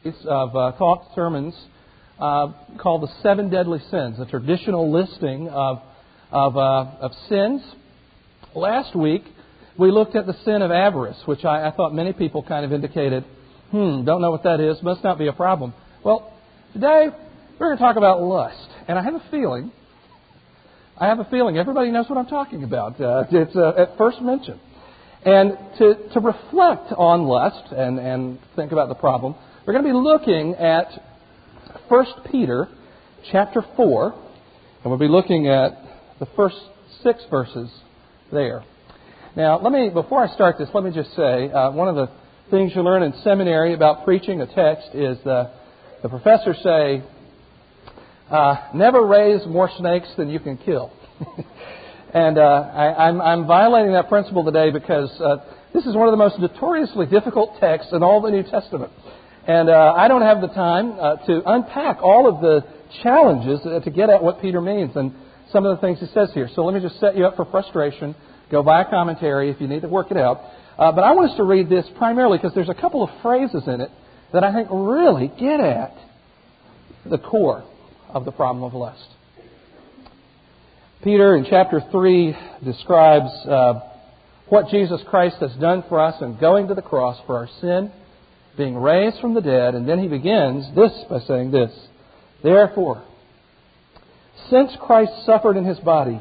of talk sermons called the Seven Deadly Sins, a traditional listing of sins. Last week, we looked at the sin of avarice, which I thought many people kind of indicated, don't know what that is, must not be a problem. Well, today we're going to talk about lust, and I have a feeling everybody knows what I'm talking about. It's at first mention. And to reflect on lust and think about the problem, we're going to be looking at 1 Peter chapter 4, and we'll be looking at the first 6 verses there. Now, before I start this, let me just say, one of the things you learn in seminary about preaching a text is the professors say, never raise more snakes than you can kill. And I'm violating that principle today because this is one of the most notoriously difficult texts in all the New Testament. And I don't have the time to unpack all of the challenges to get at what Peter means and some of the things he says here. So let me just set you up for frustration. Go buy a commentary if you need to work it out. But I want us to read this primarily because there's a couple of phrases in it that I think really get at the core of the problem of lust. Peter in chapter 3 describes what Jesus Christ has done for us in going to the cross for our sin, being raised from the dead, and then he begins this by saying this, therefore, since Christ suffered in his body,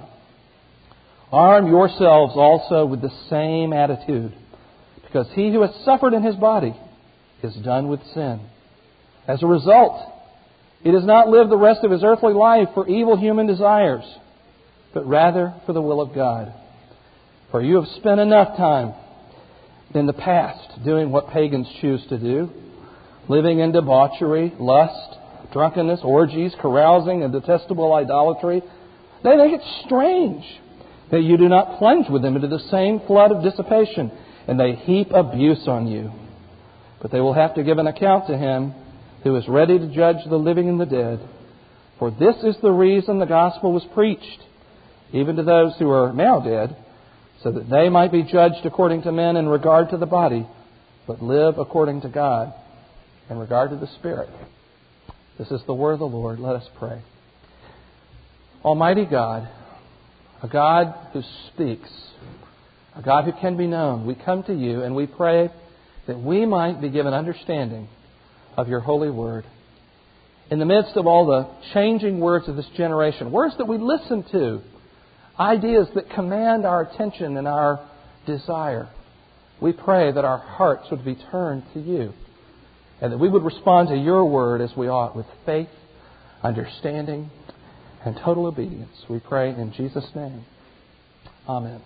arm yourselves also with the same attitude, because he who has suffered in his body is done with sin. As a result, he does not live the rest of his earthly life for evil human desires, but rather for the will of God. For you have spent enough time in the past doing what pagans choose to do, living in debauchery, lust, drunkenness, orgies, carousing, and detestable idolatry. They think it strange that you do not plunge with them into the same flood of dissipation, and they heap abuse on you. But they will have to give an account to him who is ready to judge the living and the dead. For this is the reason the gospel was preached, even to those who are now dead, so that they might be judged according to men in regard to the body, but live according to God in regard to the Spirit. This is the word of the Lord. Let us pray. Almighty God, a God who speaks, a God who can be known, we come to you and we pray that we might be given understanding of your holy word. In the midst of all the changing words of this generation, words that we listen to, ideas that command our attention and our desire, we pray that our hearts would be turned to you and that we would respond to your word as we ought with faith, understanding, and total obedience. We pray in Jesus' name. Amen.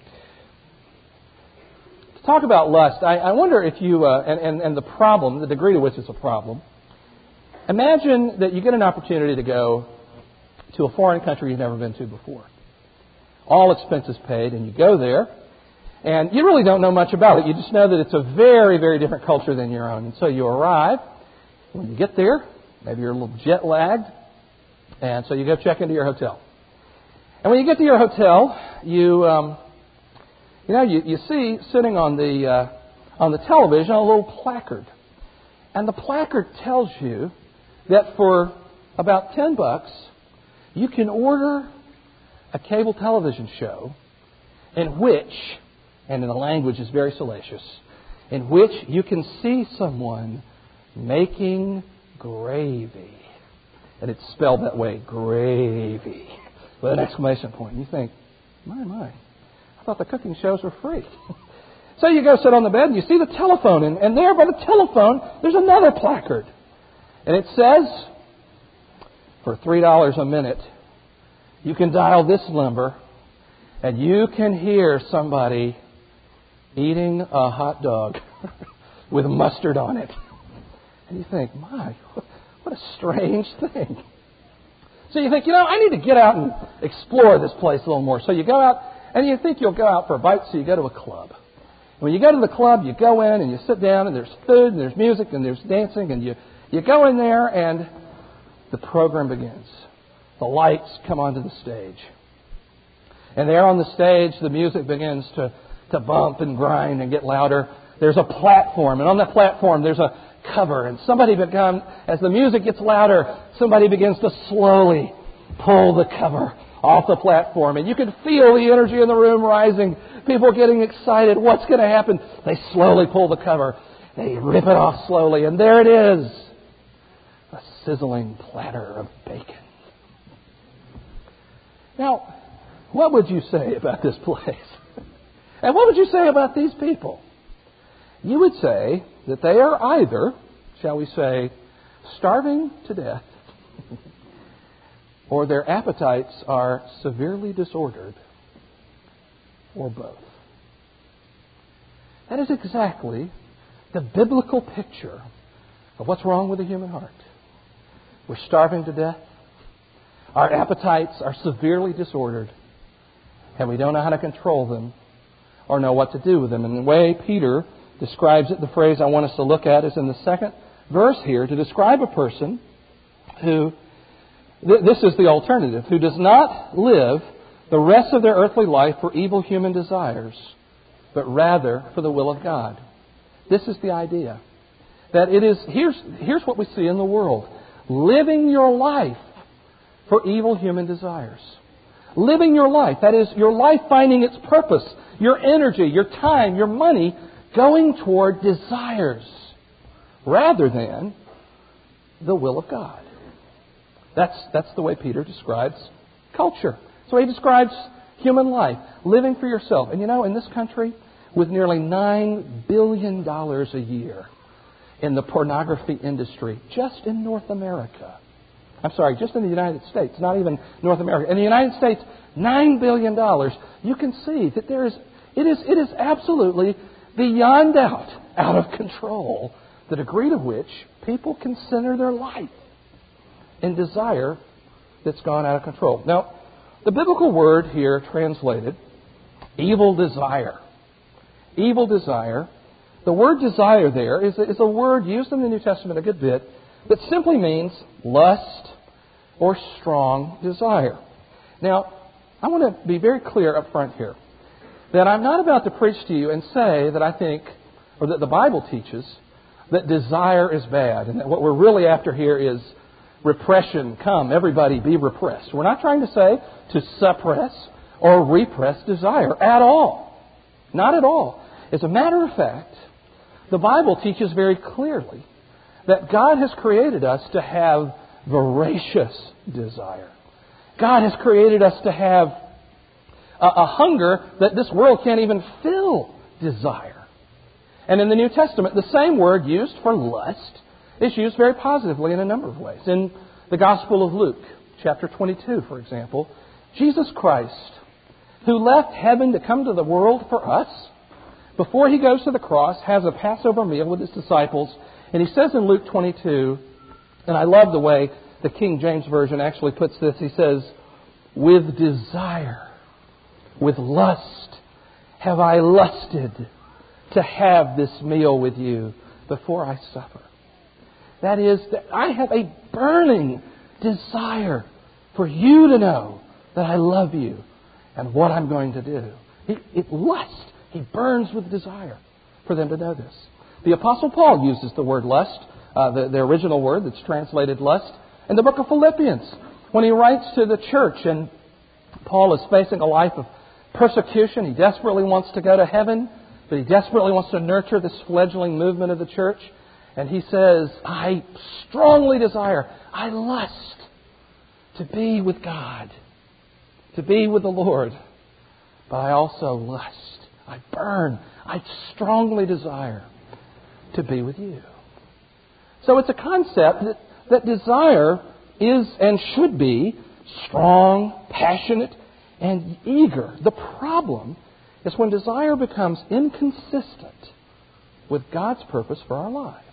To talk about lust, I wonder if you, and the problem, the degree to which it's a problem, imagine that you get an opportunity to go to a foreign country you've never been to before. All expenses paid, and you go there, and you really don't know much about it. You just know that it's a very, very different culture than your own. And so you arrive. When you get there, maybe you're a little jet lagged, and so you go check into your hotel. And when you get to your hotel, you see sitting on the television a little placard, and the placard tells you that for about $10, you can order a cable television show in which, and in the language is very salacious, in which you can see someone making gravy. And it's spelled that way, gravy, with an exclamation point. You think, my, I thought the cooking shows were free. So you go sit on the bed and you see the telephone, and there by the telephone, there's another placard. And it says, for $3 a minute, you can dial this number and you can hear somebody eating a hot dog with mustard on it. And you think, my, what a strange thing. So you think, I need to get out and explore this place a little more. So you go out, and you think you'll go out for a bite, so you go to a club. When you go to the club, you go in and you sit down, and there's food, and there's music, and there's dancing, and you go in there, and the program begins. The lights come onto the stage. And there on the stage, the music begins to bump and grind and get louder. there's a platform, and on that platform there's a cover, and as the music gets louder, somebody begins to slowly pull the cover off the platform, and you can feel the energy in the room rising. People getting excited. What's going to happen? They slowly pull the cover. They rip it off slowly, and there it is. A sizzling platter of bacon. Now, what would you say about this place? And what would you say about these people? You would say that they are either, shall we say, starving to death, or their appetites are severely disordered, or both. That is exactly the biblical picture of what's wrong with the human heart. We're starving to death. Our appetites are severely disordered, and we don't know how to control them or know what to do with them. And the way Peter describes it, the phrase I want us to look at is in the second verse here, to describe a person who, this is the alternative, who does not live the rest of their earthly life for evil human desires, but rather for the will of God. This is the idea. That it is, here's what we see in the world. Living your life for evil human desires. Living your life, that is, your life finding its purpose, your energy, your time, your money, going toward desires rather than the will of God. That's the way Peter describes culture. So he describes human life, living for yourself. And in this country, with nearly $9 billion a year in the pornography industry, just in North America. Just in the United States, not even North America. In the United States, $9 billion. You can see that it is absolutely beyond doubt out of control, the degree to which people can center their life in desire that's gone out of control. Now, the biblical word here translated, evil desire. Evil desire. The word desire there is a word used in the New Testament a good bit that simply means lust or strong desire. Now, I want to be very clear up front here that I'm not about to preach to you and say that I think, or that the Bible teaches, that desire is bad and that what we're really after here is repression. Come, everybody, be repressed. We're not trying to say to suppress or repress desire at all. Not at all. As a matter of fact, the Bible teaches very clearly that God has created us to have voracious desire. God has created us to have a hunger that this world can't even fill, desire. And in the New Testament, the same word used for lust is used very positively in a number of ways. In the Gospel of Luke, chapter 22, for example, Jesus Christ, who left heaven to come to the world for us, before he goes to the cross, has a Passover meal with his disciples. And he says in Luke 22, and I love the way the King James Version actually puts this, he says, with desire, with lust, have I lusted to have this meal with you before I suffer. That is, that I have a burning desire for you to know that I love you and what I'm going to do. It lusts. He burns with desire for them to know this. The Apostle Paul uses the word lust, the original word that's translated lust, in the book of Philippians. When he writes to the church, and Paul is facing a life of persecution. He desperately wants to go to heaven, but he desperately wants to nurture this fledgling movement of the church. And he says, I strongly desire, I lust to be with God, to be with the Lord. But I also lust, I burn, I strongly desire to be with you. So it's a concept that desire is and should be strong, passionate, and eager. The problem is when desire becomes inconsistent with God's purpose for our lives.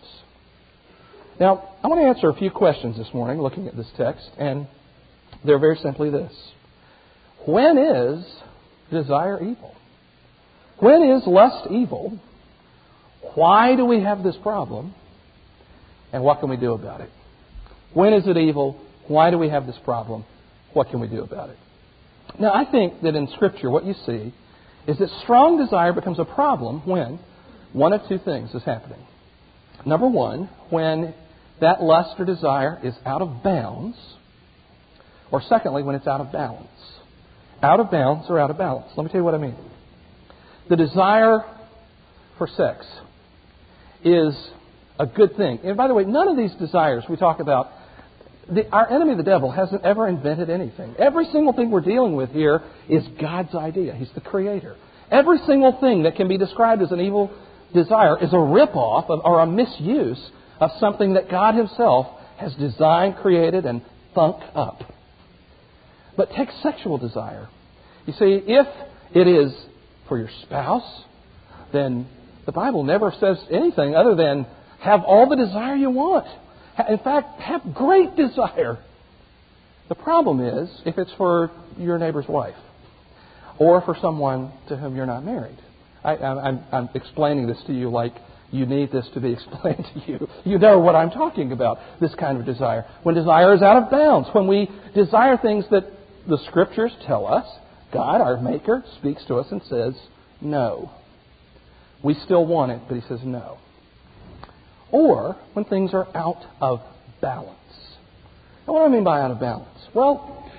Now, I want to answer a few questions this morning looking at this text, and they're very simply this. When is desire evil? When is lust evil? Why do we have this problem? And what can we do about it? When is it evil? Why do we have this problem? What can we do about it? Now, I think that in Scripture what you see is that strong desire becomes a problem when one of two things is happening. Number one, when that lust or desire is out of bounds, or secondly, when it's out of balance. Out of bounds or out of balance. Let me tell you what I mean. The desire for sex is a good thing. And by the way, none of these desires we talk about, our enemy, the devil, hasn't ever invented anything. Every single thing we're dealing with here is God's idea. He's the creator. Every single thing that can be described as an evil desire is a rip-off or a misuse of something that God Himself has designed, created, and thunk up. But take sexual desire. You see, if it is for your spouse, then the Bible never says anything other than have all the desire you want. In fact, have great desire. The problem is if it's for your neighbor's wife or for someone to whom you're not married. I'm explaining this to you like you need this to be explained to you. You know what I'm talking about, this kind of desire. When desire is out of bounds, when we desire things that the Scriptures tell us, God, our Maker, speaks to us and says, no. We still want it, but He says no. Or when things are out of balance. Now, what do I mean by out of balance? Well,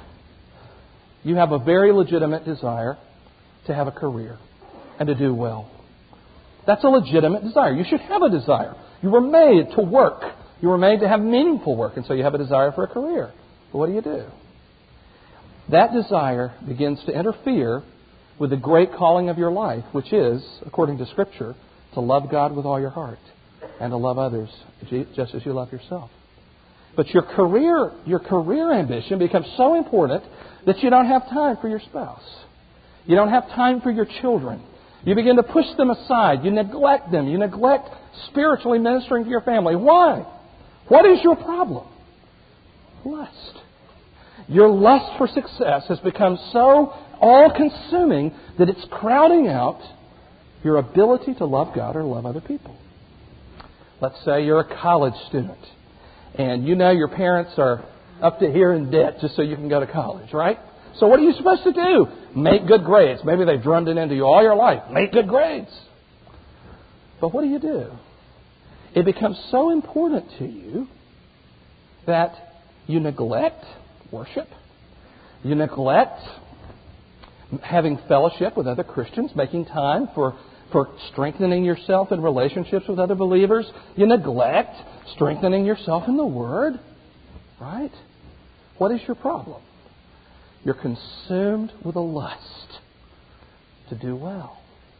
you have a very legitimate desire to have a career and to do well. That's a legitimate desire. You should have a desire. You were made to work. You were made to have meaningful work, and so you have a desire for a career. But what do? That desire begins to interfere with the great calling of your life, which is, according to Scripture, to love God with all your heart and to love others just as you love yourself. But your career ambition becomes so important that you don't have time for your spouse. You don't have time for your children. You begin to push them aside. You neglect them. You neglect spiritually ministering to your family. Why? What is your problem? Lust. Your lust for success has become so all-consuming that it's crowding out your ability to love God or love other people. Let's say you're a college student and you know your parents are up to here in debt just so you can go to college, right? So what are you supposed to do? Make good grades. Maybe they've drummed it into you all your life. Make good grades. But what do? It becomes so important to you that you neglect worship. You neglect having fellowship with other Christians, making time for strengthening yourself in relationships with other believers. You neglect strengthening yourself in the Word. Right? What is your problem? You're consumed with a lust to do well.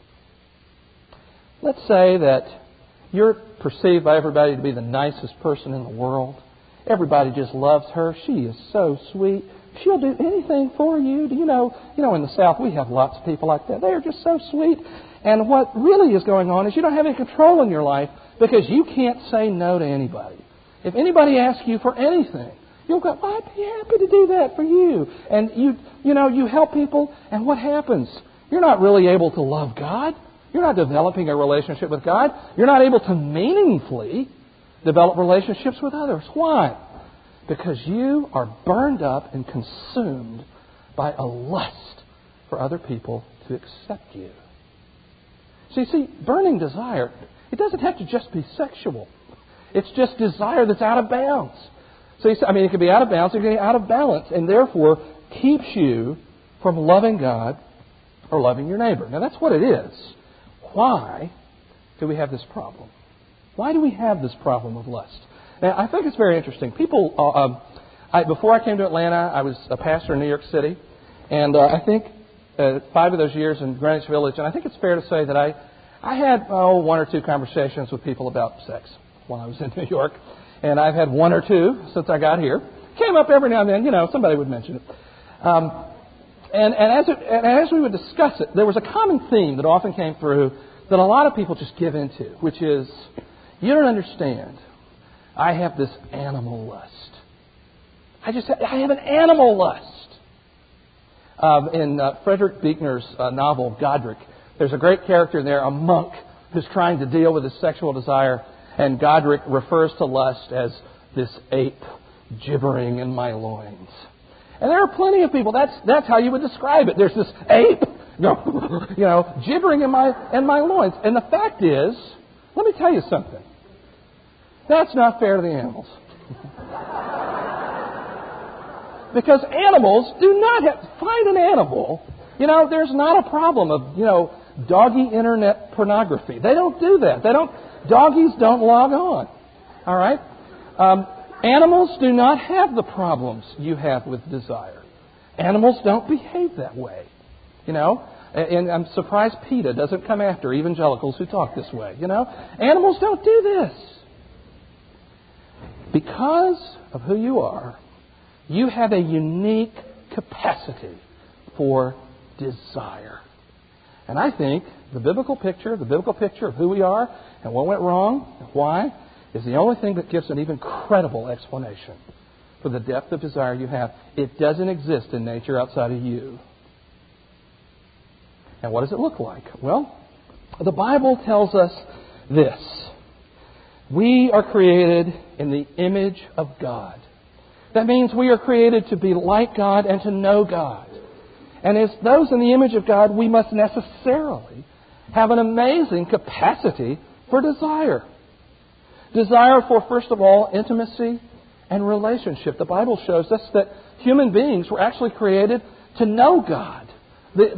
Let's say that you're perceived by everybody to be the nicest person in the world. Everybody just loves her. She is so sweet. She'll do anything for you. You know, in the South we have lots of people like that. They are just so sweet. And what really is going on is you don't have any control in your life because you can't say no to anybody. If anybody asks you for anything, you'll go, well, I'd be happy to do that for you. And you help people, and what happens? You're not really able to love God. You're not developing a relationship with God. You're not able to meaningfully develop relationships with others. Why? Because you are burned up and consumed by a lust for other people to accept you. So you see, burning desire, it doesn't have to just be sexual. It's just desire that's out of bounds. So it can be out of bounds, it can be out of balance, and therefore keeps you from loving God or loving your neighbor. Now that's what it is. Why do we have this problem? Why do we have this problem of lust? Now, I think it's very interesting. People, before I came to Atlanta, I was a pastor in New York City, and I think 5 of those years in Greenwich Village, and I think it's fair to say that I had 1 or 2 conversations with people about sex while I was in New York, and I've had 1 or 2 since I got here. Came up every now and then, somebody would mention it. And as we would discuss it, there was a common theme that often came through that a lot of people just give into, which is, you don't understand. I have this animal lust. I have an animal lust. In Frederick Buechner's novel, Godric, there's a great character in there, a monk, who's trying to deal with his sexual desire. And Godric refers to lust as this ape gibbering in my loins. And there are plenty of people, that's how you would describe it. There's this ape gibbering in my loins. And the fact is, let me tell you something. That's not fair to the animals. Because animals do not find an animal. There's not a problem of, doggy internet pornography. They don't do that. Doggies don't log on. All right? Animals do not have the problems you have with desire. Animals don't behave that way. And I'm surprised PETA doesn't come after evangelicals who talk this way. Animals don't do this. Because of who you are, you have a unique capacity for desire. And I think the biblical picture of who we are and what went wrong and why is the only thing that gives an even credible explanation for the depth of desire you have. It doesn't exist in nature outside of you. And what does it look like? Well, the Bible tells us this. We are created in the image of God. That means we are created to be like God and to know God. And as those in the image of God, we must necessarily have an amazing capacity for desire. Desire for, first of all, intimacy and relationship. The Bible shows us that human beings were actually created to know God. The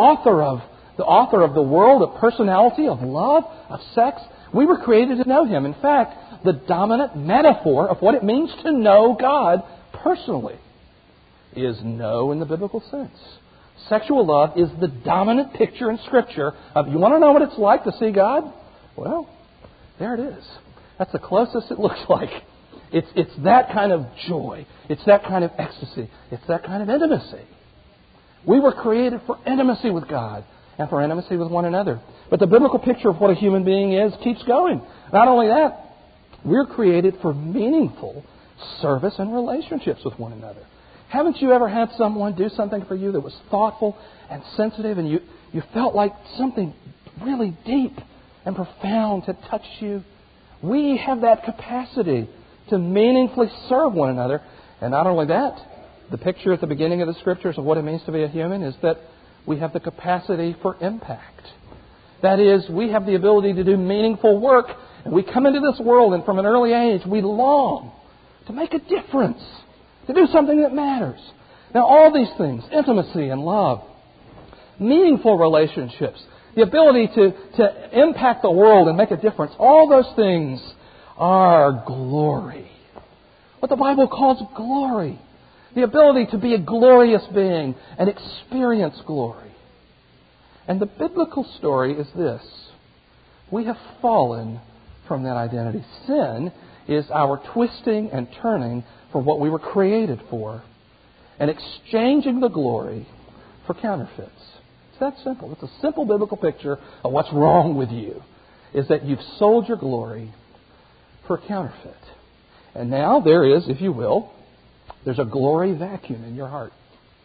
author of the world, of personality, of love, of sex. We were created to know Him. In fact, the dominant metaphor of what it means to know God personally is know in the biblical sense. Sexual love is the dominant picture in Scripture of, you want to know what it's like to see God? Well, there it is. That's the closest it looks like. It's that kind of joy. It's that kind of ecstasy. It's that kind of intimacy. We were created for intimacy with God and for intimacy with one another. But the biblical picture of what a human being is keeps going. Not only that, we're created for meaningful service and relationships with one another. Haven't you ever had someone do something for you that was thoughtful and sensitive and you felt like something really deep and profound had touched you? We have that capacity to meaningfully serve one another. And not only that, the picture at the beginning of the Scriptures of what it means to be a human is that we have the capacity for impact. That is, we have the ability to do meaningful work. And we come into this world and from an early age we long to make a difference, to do something that matters. Now all these things, intimacy and love, meaningful relationships, the ability to impact the world and make a difference, all those things are glory. What the Bible calls glory. The ability to be a glorious being and experience glory. And the biblical story is this. We have fallen from that identity. Sin is our twisting and turning for what we were created for and exchanging the glory for counterfeits. It's that simple. It's a simple biblical picture of what's wrong with you, is that you've sold your glory for counterfeit. And now there is, if you will, there's a glory vacuum in your heart.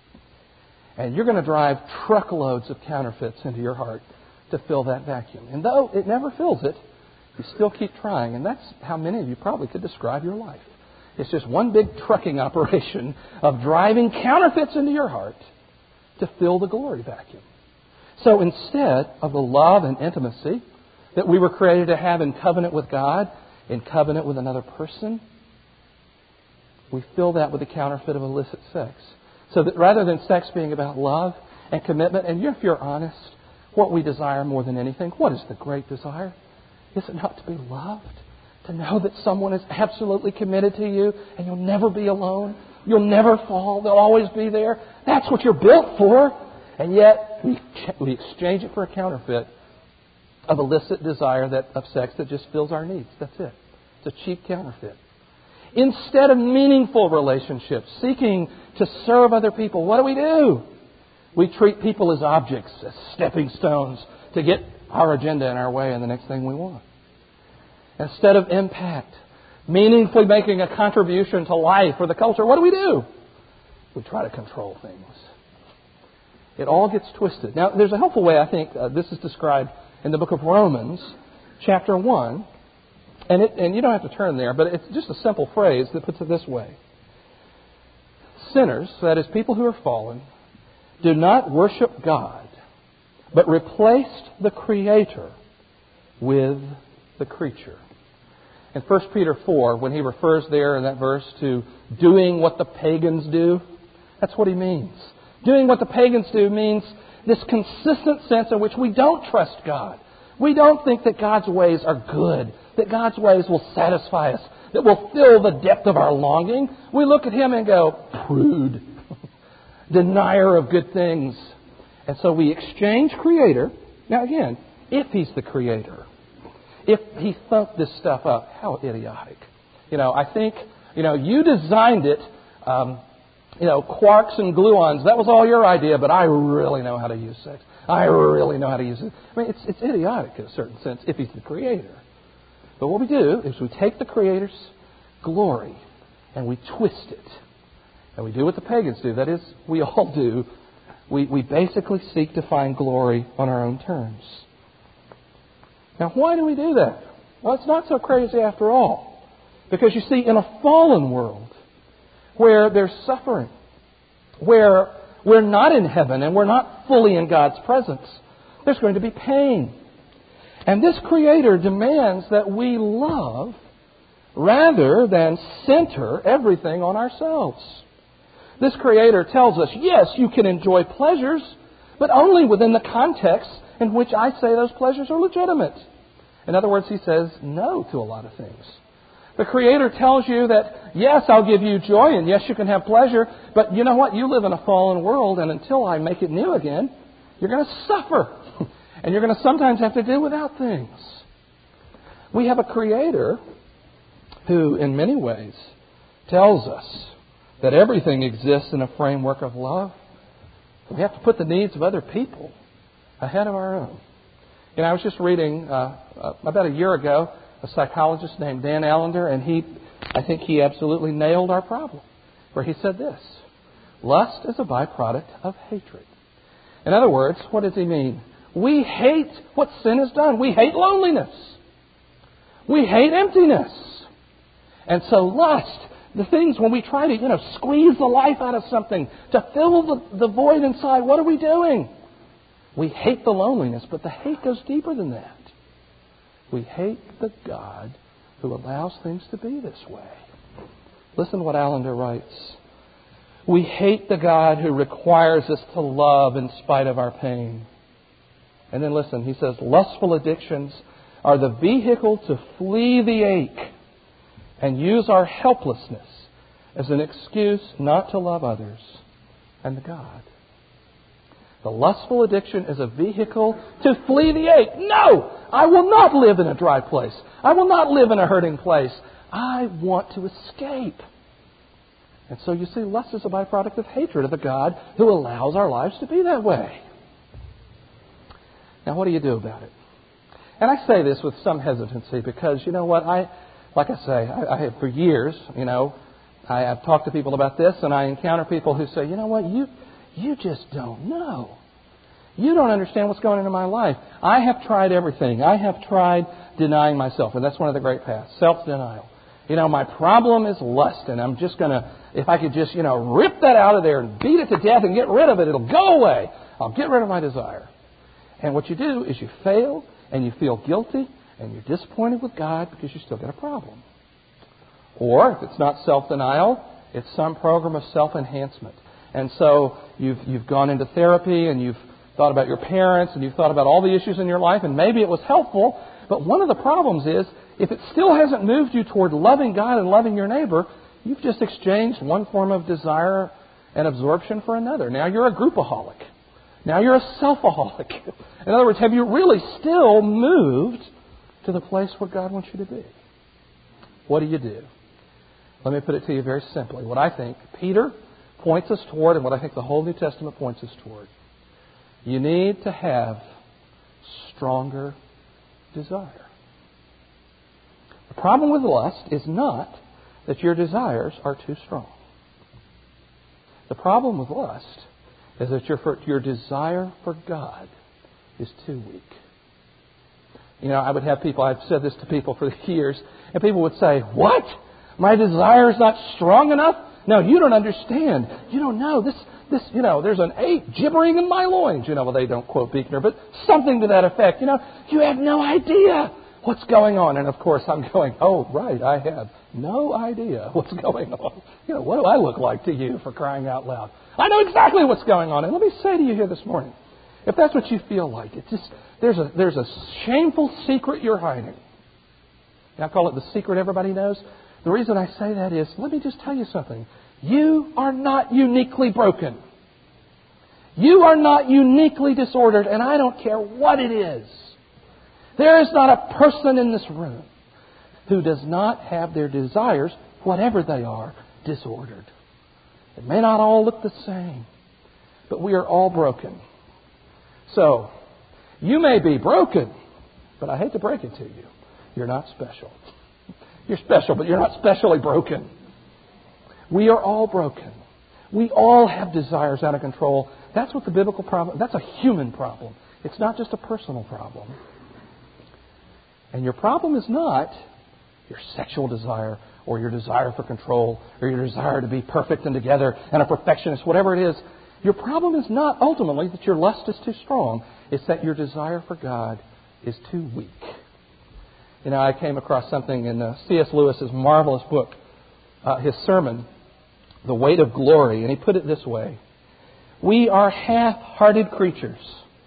And you're going to drive truckloads of counterfeits into your heart to fill that vacuum. And though it never fills it, you still keep trying. And that's how many of you probably could describe your life. It's just one big trucking operation of driving counterfeits into your heart to fill the glory vacuum. So instead of the love and intimacy that we were created to have in covenant with God, in covenant with another person, we fill that with the counterfeit of illicit sex. So that rather than sex being about love and commitment, and if you're honest, what we desire more than anything, what is the great desire? Is it not to be loved? To know that someone is absolutely committed to you and you'll never be alone? You'll never fall. They'll always be there. That's what you're built for. And yet we exchange it for a counterfeit of illicit desire of sex that just fills our needs. That's it. It's a cheap counterfeit. Instead of meaningful relationships, seeking to serve other people, what do? We treat people as objects, as stepping stones to get our agenda in our way and the next thing we want. Instead of impact, meaningfully making a contribution to life or the culture, what do? We try to control things. It all gets twisted. Now, there's a helpful way, I think, this is described in the book of Romans, chapter 1. And you don't have to turn there, but it's just a simple phrase that puts it this way. Sinners, that is, people who are fallen, do not worship God but replaced the Creator with the creature. In 1 Peter 4, when he refers there in that verse to doing what the pagans do, that's what he means. Doing what the pagans do means this consistent sense in which we don't trust God. We don't think that God's ways are good, that God's ways will satisfy us, that will fill the depth of our longing. We look at Him and go, prude, denier of good things. And so we exchange Creator. Now again, if He's the Creator, if He thumped this stuff up, how idiotic. I think, you designed it, quarks and gluons. That was all your idea, but I really know how to use sex. I really know how to use it. I mean, it's idiotic in a certain sense if He's the Creator. But what we do is we take the Creator's glory and we twist it. And we do what the pagans do. That is, we all do. We basically seek to find glory on our own terms. Now, why do we do that? Well, it's not so crazy after all. Because you see, in a fallen world where there's suffering, where we're not in heaven and we're not fully in God's presence, there's going to be pain. And this Creator demands that we love rather than center everything on ourselves. This Creator tells us, yes, you can enjoy pleasures, but only within the context in which I say those pleasures are legitimate. In other words, He says no to a lot of things. The Creator tells you that, yes, I'll give you joy, and yes, you can have pleasure, but you know what? You live in a fallen world, and until I make it new again, you're going to suffer. And you're going to sometimes have to do without things. We have a Creator who, in many ways, tells us that everything exists in a framework of love. We have to put the needs of other people ahead of our own. I was just reading about a year ago a psychologist named Dan Allender, and I think he absolutely nailed our problem, where he said this: lust is a byproduct of hatred. In other words, what does he mean? We hate what sin has done. We hate loneliness. We hate emptiness. And so lust, the things when we try to, squeeze the life out of something to fill the void inside, what are we doing? We hate the loneliness, but the hate goes deeper than that. We hate the God who allows things to be this way. Listen to what Allender writes. We hate the God who requires us to love in spite of our pain. And then listen, he says, lustful addictions are the vehicle to flee the ache and use our helplessness as an excuse not to love others and the God. The lustful addiction is a vehicle to flee the ache. No! I will not live in a dry place. I will not live in a hurting place. I want to escape. And so you see, lust is a byproduct of hatred of the God who allows our lives to be that way. Now, what do you do about it? And I say this with some hesitancy because, you know what, I have for years, I have talked to people about this, and I encounter people who say, you know what, you just don't know. You don't understand what's going on in my life. I have tried everything. I have tried denying myself, and that's one of the great paths, self-denial. My problem is lust, and I'm just going to, if I could just, rip that out of there and beat it to death and get rid of it, it'll go away. I'll get rid of my desire. And what you do is you fail, and you feel guilty, and you're disappointed with God because you still got a problem. Or, if it's not self-denial, it's some program of self-enhancement. And so you've gone into therapy, and you've thought about your parents, and you've thought about all the issues in your life, and maybe it was helpful, but one of the problems is, if it still hasn't moved you toward loving God and loving your neighbor, you've just exchanged one form of desire and absorption for another. Now you're a groupaholic. Now you're a selfaholic. In other words, have you really still moved to the place where God wants you to be? What do? Let me put it to you very simply. What I think Peter points us toward, and what I think the whole New Testament points us toward. You need to have stronger desire. The problem with lust is not that your desires are too strong. The problem with lust is that your desire for God is too weak. I would have people, I've said this to people for years, and people would say, what? My desire is not strong enough? No, you don't understand. You don't know. there's an ape gibbering in my loins. Well, they don't quote Buechner, but something to that effect. You have no idea what's going on. And of course, I'm going, oh, right, I have no idea what's going on. What do I look like to you, for crying out loud? I know exactly what's going on. And let me say to you here this morning, if that's what you feel like, it's just there's a shameful secret you're hiding. And I call it the secret everybody knows. The reason I say that is, let me just tell you something. You are not uniquely broken. You are not uniquely disordered, and I don't care what it is. There is not a person in this room who does not have their desires, whatever they are, disordered. It may not all look the same, but we are all broken. So, you may be broken, but I hate to break it to you. You're not special. You're special, but you're not specially broken. We are all broken. We all have desires out of control. That's what the biblical problem, that's a human problem. It's not just a personal problem. And your problem is not your sexual desire or your desire for control or your desire to be perfect and together and a perfectionist, whatever it is. Your problem is not ultimately that your lust is too strong. It's that your desire for God is too weak. I came across something in C.S. Lewis's marvelous book, his sermon, The Weight of Glory, and he put it this way. We are half-hearted creatures,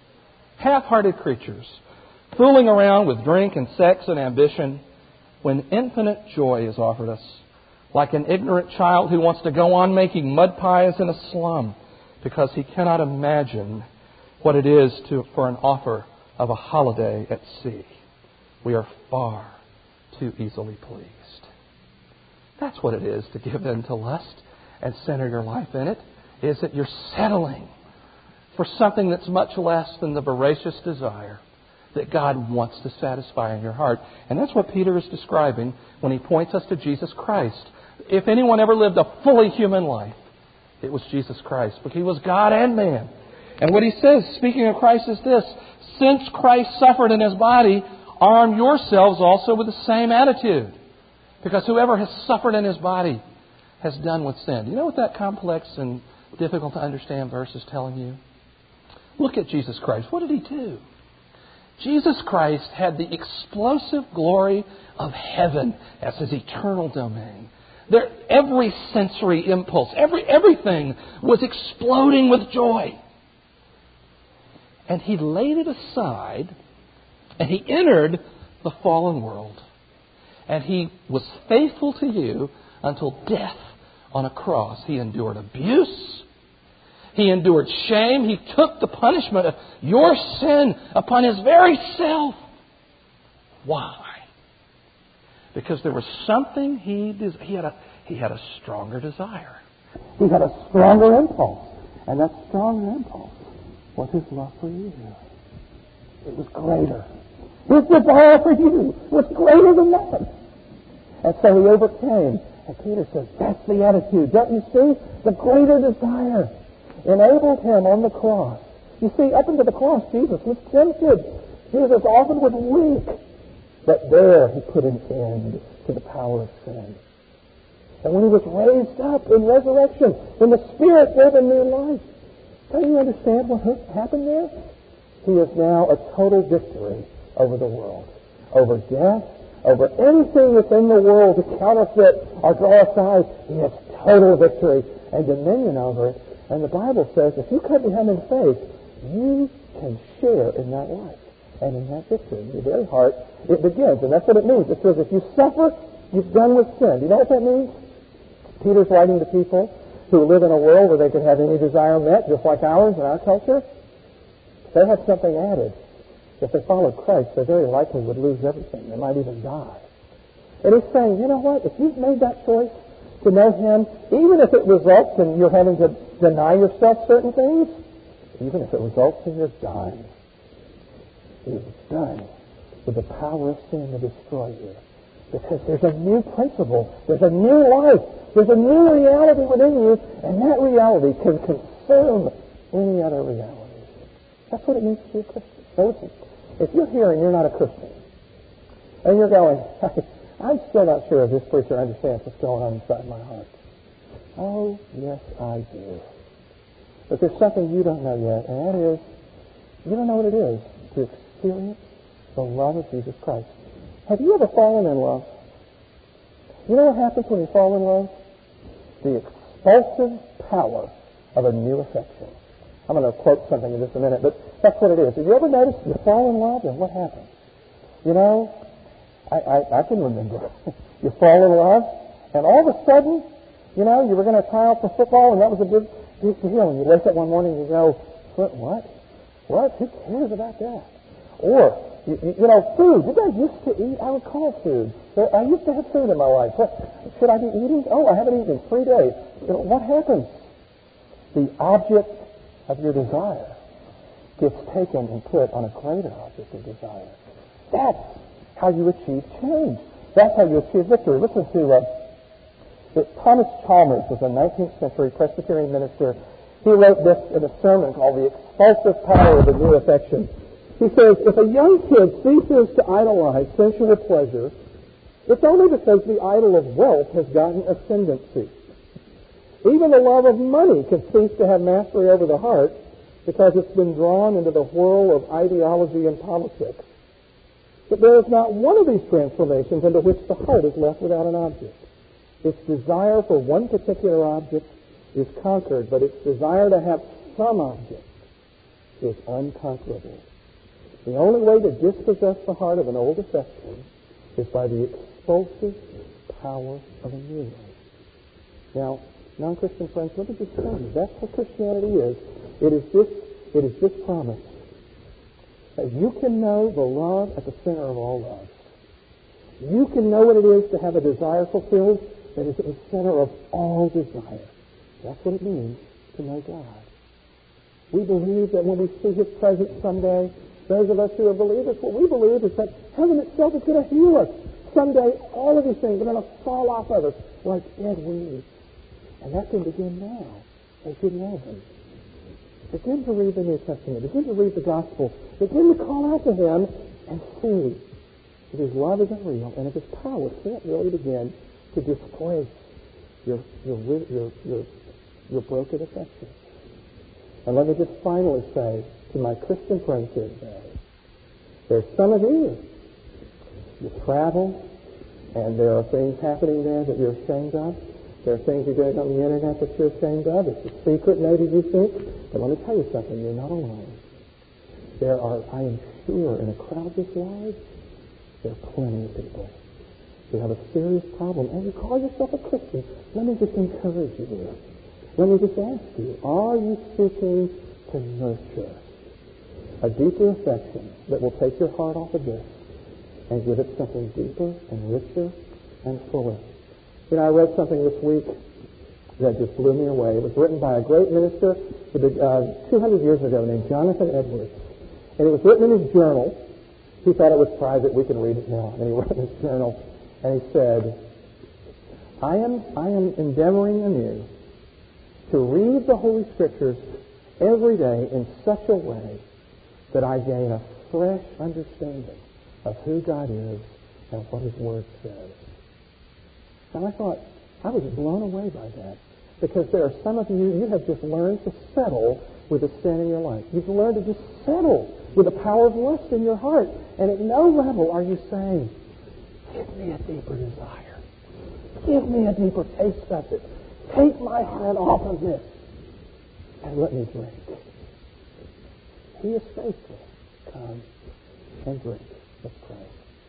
fooling around with drink and sex and ambition when infinite joy is offered us, like an ignorant child who wants to go on making mud pies in a slum because he cannot imagine what it is for an offer of a holiday at sea. We are far too easily pleased. That's what it is to give in to lust and center your life in it, is that you're settling for something that's much less than the voracious desire that God wants to satisfy in your heart. And that's what Peter is describing when he points us to Jesus Christ. If anyone ever lived a fully human life, it was Jesus Christ. But He was God and man. And what he says, speaking of Christ, is this: since Christ suffered in His body, arm yourselves also with the same attitude. Because whoever has suffered in his body has done with sin. Do you know what that complex and difficult to understand verse is telling you? Look at Jesus Christ. What did He do? Jesus Christ had the explosive glory of heaven as His eternal domain. Every sensory impulse, everything was exploding with joy. And He laid it aside and He entered the fallen world. And He was faithful to you until death on a cross. He endured abuse. He endured shame. He took the punishment of your sin upon His very self. Why? Because there was something He had a stronger desire. He had a stronger impulse. And that stronger impulse was His love for you. It was greater. His desire for you was greater than that. And so He overcame. And Peter says, that's the attitude. Don't you see? The greater desire enabled Him on the cross. You see, up until the cross, Jesus was tempted. Jesus often was weak. But there He put an end to the power of sin. And when He was raised up in resurrection, when the Spirit gave Him new life, don't you understand what happened there? He is now a total victory over the world, over death, over anything that's in the world to counterfeit or draw aside. He has total victory and dominion over it. And the Bible says if you come to Him in faith, you can share in that life and in that victory. In your very heart, it begins. And that's what it means. It says if you suffer, you've done with sin. Do you know what that means? Peter's writing to people who live in a world where they could have any desire met, just like ours in our culture. They had something added. If they followed Christ, they very likely would lose everything. They might even die. And He's saying, you know what? If you've made that choice to know Him, even if it results in you having to deny yourself certain things, even if it results in your dying, He is done with the power of sin to destroy you. Because there's a new principle. There's a new life. There's a new reality within you, and that reality can consume any other reality. That's what it means to be a Christian. So listen, if you're here and you're not a Christian, and you're going, I'm still not sure if this preacher understands what's going on inside my heart. Oh, yes, I do. But there's something you don't know yet, and that is, you don't know what it is to experience the love of Jesus Christ. Have you ever fallen in love? You know what happens when you fall in love? The expulsive power of a new affection. I'm going to quote something in just a minute, but that's what it is. Have you ever noticed you fall in love and what happens? You know, I can remember. You fall in love, and all of a sudden, you know, you were going to try out for football, and that was a big deal. And you wake up one morning and you go, what? What? Who cares about that? Or, you know, food. Did I used to eat? I recall food. I used to have food in my life. What, should I be eating? Oh, I haven't eaten in 3 days. You know, what happens? The object of your desire gets taken and put on a greater object of desire. That's how you achieve change. That's how you achieve victory. Listen to Thomas Chalmers was a 19th century Presbyterian minister. He wrote this in a sermon called The Expulsive Power of a New Affection. He says, if a young kid ceases to idolize sensual pleasure, it's only because the idol of wealth has gotten ascendancy. Even the love of money can cease to have mastery over the heart because it's been drawn into the whirl of ideology and politics. But there is not one of these transformations into which the heart is left without an object. Its desire for one particular object is conquered, but its desire to have some object is unconquerable. The only way to dispossess the heart of an old affection is by the expulsive power of a new one. Now, non-Christian friends, let me just tell you, that's what Christianity is. It is this promise that you can know the love at the center of all love. You can know what it is to have a desire fulfilled that is at the center of all desire. That's what it means to know God. We believe that when we see His presence someday, those of us who are believers, what we believe is that heaven itself is going to heal us. Someday, all of these things are going to fall off of us like dead weeds. And that can begin now, as you know Him. Begin to read the New Testament. Begin to read the Gospel. Begin to call out to Him and see that His love isn't real and if His power can't really begin to displace your broken affection. And let me just finally say to my Christian friends here today, there's some of you travel, and there are things happening there that you're ashamed of. There are things you're doing on the internet that you're ashamed of. It's a secret, maybe you think. But let me tell you something. You're not alone. There are, I am sure, in a crowd this large, there are plenty of people who have a serious problem. And you call yourself a Christian. Let me just encourage you here. Let me just ask you, are you seeking to nurture a deeper affection that will take your heart off of this and give it something deeper and richer and fuller? You know, I read something this week that just blew me away. It was written by a great minister 200 years ago named Jonathan Edwards. And it was written in his journal. He thought it was private. We can read it now. And he wrote in his journal, and he said, I am endeavoring anew to read the Holy Scriptures every day in such a way that I gain a fresh understanding of who God is and what His Word says. And I thought, I was blown away by that. Because there are some of you have just learned to settle with the sin in your life. You've learned to just settle with the power of lust in your heart. And at no level are you saying, give me a deeper desire. Give me a deeper taste of it. Take my hand off of this and let me drink. He is faithful. Come and drink. Let's pray.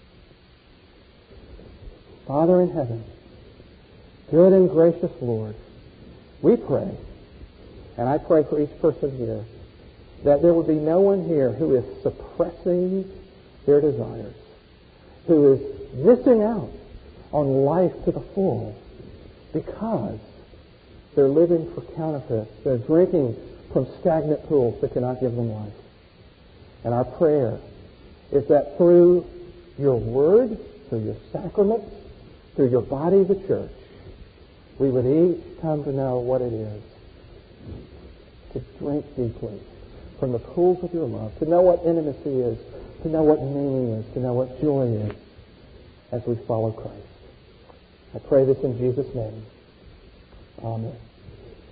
Father in heaven, good and gracious Lord, we pray, and I pray for each person here, that there would be no one here who is suppressing their desires, who is missing out on life to the full because they're living for counterfeits. They're drinking from stagnant pools that cannot give them life. And our prayer is that through your word, through your sacraments, through your body, the church, we would each come to know what it is to drink deeply from the pools of your love, to know what intimacy is, to know what meaning is, to know what joy is as we follow Christ. I pray this in Jesus' name. Amen.